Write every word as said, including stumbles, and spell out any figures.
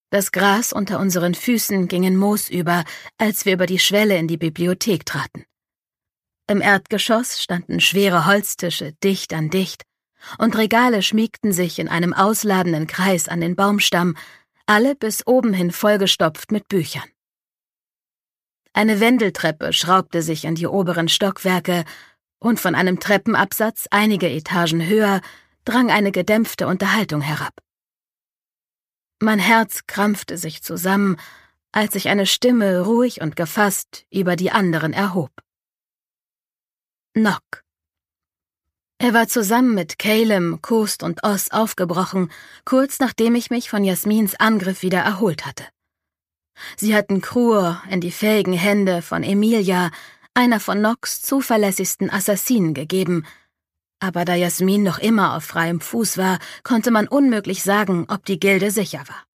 Das Gras unter unseren Füßen ging in Moos über, als wir über die Schwelle in die Bibliothek traten. Im Erdgeschoss standen schwere Holztische dicht an dicht, und Regale schmiegten sich in einem ausladenden Kreis an den Baumstamm, alle bis oben hin vollgestopft mit Büchern. Eine Wendeltreppe schraubte sich an die oberen Stockwerke, und von einem Treppenabsatz einige Etagen höher drang eine gedämpfte Unterhaltung herab. Mein Herz krampfte sich zusammen, als sich eine Stimme ruhig und gefasst über die anderen erhob. Nock. Er war zusammen mit Calem, Kost und Oz aufgebrochen, kurz nachdem ich mich von Jasmins Angriff wieder erholt hatte. Sie hatten Krur in die fähigen Hände von Emilia, einer von Nocks zuverlässigsten Assassinen, gegeben, aber da Jasmin noch immer auf freiem Fuß war, konnte man unmöglich sagen, ob die Gilde sicher war.